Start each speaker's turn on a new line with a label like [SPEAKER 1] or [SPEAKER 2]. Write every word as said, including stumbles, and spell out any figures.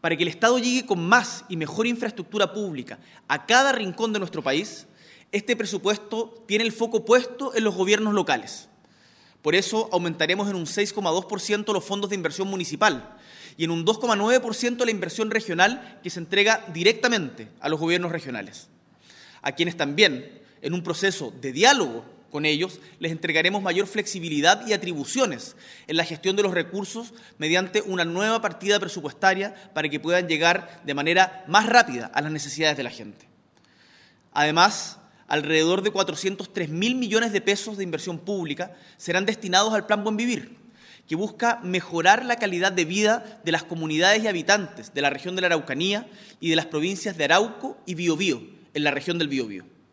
[SPEAKER 1] para que el Estado llegue con más y mejor infraestructura pública a cada rincón de nuestro país, este presupuesto tiene el foco puesto en los gobiernos locales. Por eso aumentaremos en un seis coma dos por ciento los fondos de inversión municipal y en un dos coma nueve por ciento la inversión regional que se entrega directamente a los gobiernos regionales, a quienes también, en un proceso de diálogo con ellos, les entregaremos mayor flexibilidad y atribuciones en la gestión de los recursos mediante una nueva partida presupuestaria para que puedan llegar de manera más rápida a las necesidades de la gente. Además, alrededor de cuatrocientos tres mil millones de pesos de inversión pública serán destinados al Plan Buen Vivir, que busca mejorar la calidad de vida de las comunidades y habitantes de la región de la Araucanía y de las provincias de Arauco y Biobío, en la región del Biobío.